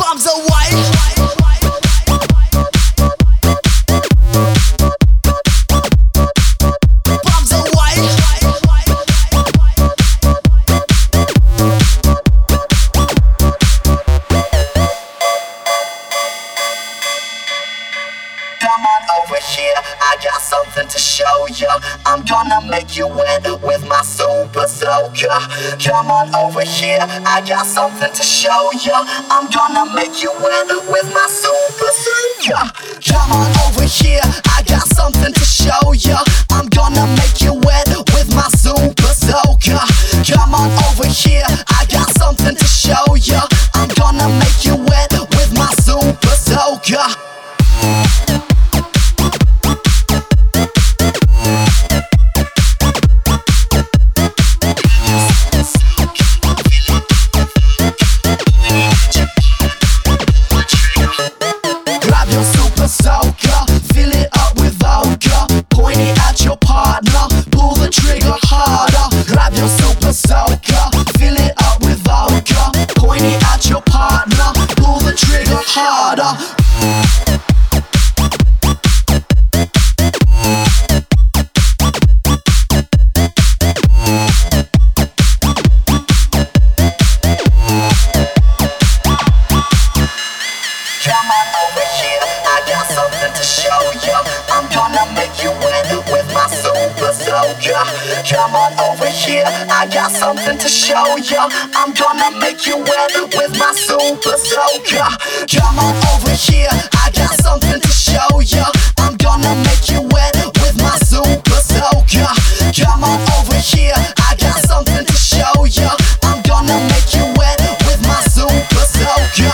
Bombs away. Bombs away. Come on over here, I got something to show ya. I'm gonna make you wet with my super soaker. Come on over here, I got something to show ya. I'm gonna make you wet with my super soaker. Come on over here, I got something to show ya. I'm gonna make you wet with my super soaker. Come on over here, I got something to show ya. I'm gonna make you wet with my super soaker. Soaker, fill it up with vodka. Point it at your partner, pull the trigger harder. Grab your super soaker, fill it up with vodka. Point it at your partner, pull the trigger harder. Come on over here, I got something to show ya. I'm gonna make you wet with my super soaker. Come on over here, I got something to show ya. I'm gonna make you wet with my super soaker. Come on over here, I got something to show ya. I'm gonna make you wet with my super soaker. Come on over here, I got something to show ya. I'm gonna make you wet with my super soaker.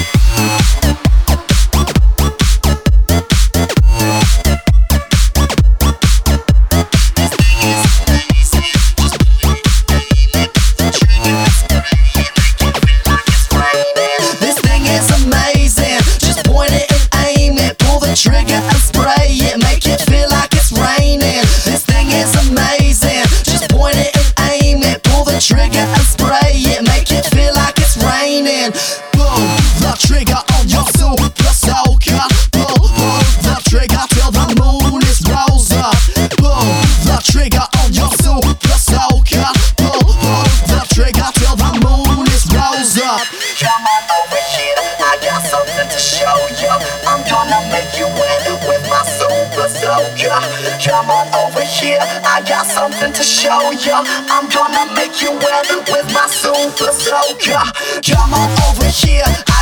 Trigger and spray it, make it feel like it's raining. This thing is amazing. Just point it and aim it. Pull the trigger and spray it, make it feel like it's raining. Pull the trigger on your super soaker. Pull the trigger till the moon is rose up. Pull the trigger on your super soaker. Pull the trigger till the moon is rose up. Come on over here, I got something to show ya. I'm gonna make you wet with my super soaker. Come on over here, I got something to show ya. I'm gonna make you wet with my super soaker. Come on over here.